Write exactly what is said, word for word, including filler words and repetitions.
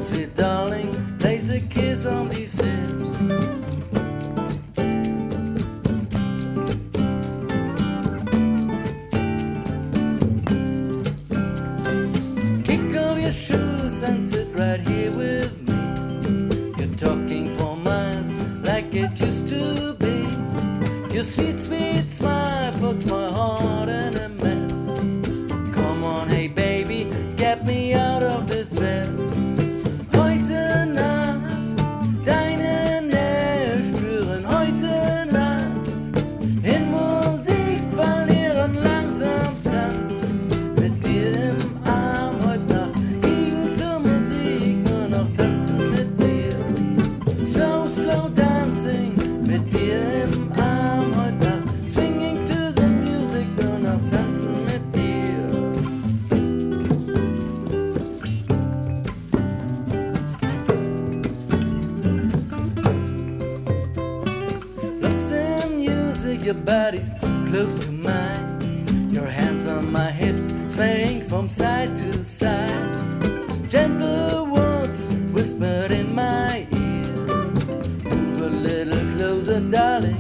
sweet darling, place a kiss on these hips. Kick off your shoes and sit right here with me. You're talking for miles like it used to be. Your sweet, sweet smile puts my heart in a mess. Come on, hey baby, get me out of this dress. Heute Nacht deine Nähe spüren. Heute Nacht in Musik verlieren, langsam tanzen. Mit dir im Arm heute Nacht. Fliegen zur Musik, nur noch tanzen mit dir. Slow, slow dancing mit dir im Arm heute Nacht. Swinging to the music, nur noch tanzen mit dir. Lost in music, your body's close to mine. Your hands on my hips, swaying from side to side. Gentle words whispered in my ear. Move a little closer, darling.